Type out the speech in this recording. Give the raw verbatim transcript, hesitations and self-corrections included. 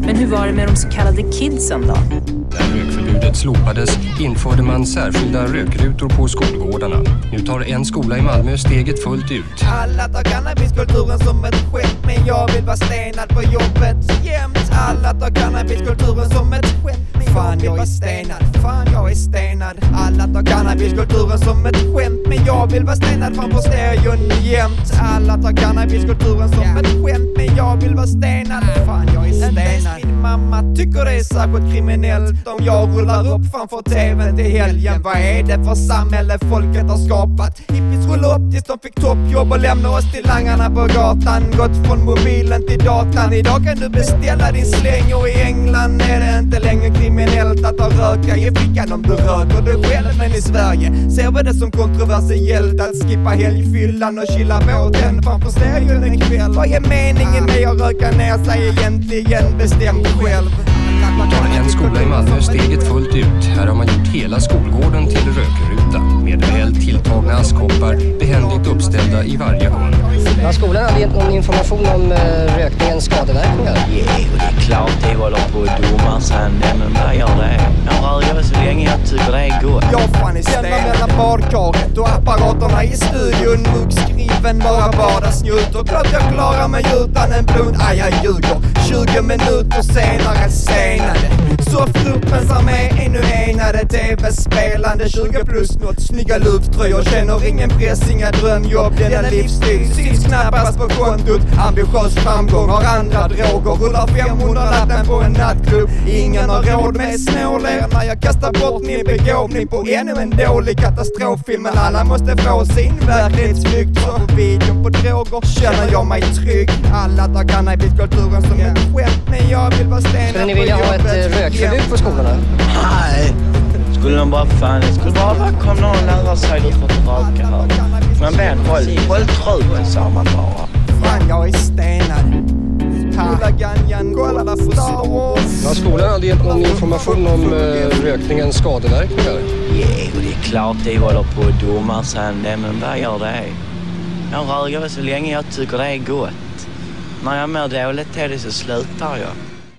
Men hur var det med de så kallade kidsen då? När rökförbudet slopades införde man särskilda rökrutor på skolgårdarna. Nu tar en skola i Malmö steget fullt ut. Alla tar cannabiskulturen som ett skämt, men jag vill vara stenad på jobbet jämt. Alla tar cannabiskulturen som ett skämt. Fan jag är stenad, fan jag är stenad. Alla tar cannabiskulturen som ett skämt, men jag vill vara stenad framför stereon jämt. Alla tar cannabiskulturen som ett skämt, men jag vill vara stenad. Fan jag är stenad. Min mamma tycker det är särskilt kriminellt om jag rullar upp framför tvn till helgen. Vad är det för samhälle folket har skapat? Hippies rullar upp tills de fick toppjobb och lämnar oss till langarna på gatan. Gått från mobilen till datan. Idag kan du beställa din släng, och i England är det inte längre kriminellt att ha röka i fickan om du röker du själv. Men i Sverige ser vi det som kontroversiellt att skippa helgfyllan och chilla båten framför stereon en kväll. Vad är meningen med att röka ner sig egentligen? Bestäm själv. Nu tar en skola i Malmö steget fullt ut. Här har man gjort hela skolgården till rökruta med väl tilltagna askkoppar behändigt uppställda i varje hörn. Har skolan aldrig gett någon information om uh, rökningens skadeverkningar? Ja, yeah, och det är klart det håller på att domar sen, men vad gör det? Jag röjer så länge jag tycker det är gott. Jag fan är stämma mellan badkaret och apparaterna i studion. Muggskriven bara vardagsnjut. Och klart jag klarar mig utan en blunt. Aj, jag ljuger. tjugo minuter senare senade. Så fruktensar med ännu enade. Tv-spelande tjugo plus något. Snygga lufttröjor. Känner ingen press, inga drömjobb. Denna livsstil syns knappast på kontot. Ambitiös framgång har andra droger. Rullar femhundralappen på en nattklubb. Ingen har råd med snåler. När jag kastar bort min begåvning på ännu en dålig katastroffilm. Men alla måste få sin verklighetsflykt. Så på videon på droger känner jag mig trygg. Alla tar cannabiskulturen som ett skämt, men jag vill vara stenad. Skulle ni vilja ha ett eh, rökförbud på skolorna? Nej, skulle de bara fan, det skulle bara vara kom någon lära sig du får inte röka här. Men ben, håll, håll truten sa man bara. Fan jag är stenad. Kolla ganjan, kolla där för Star Wars. Har skolan aldrig gett någon information om uh, rökningens skadeverkningar? Ja, yeah, och det är klart det håller på att domar sen, men vad gör det? Jag röjer så länge jag tycker det är gott. När jag mår dåligt till det så slutar jag.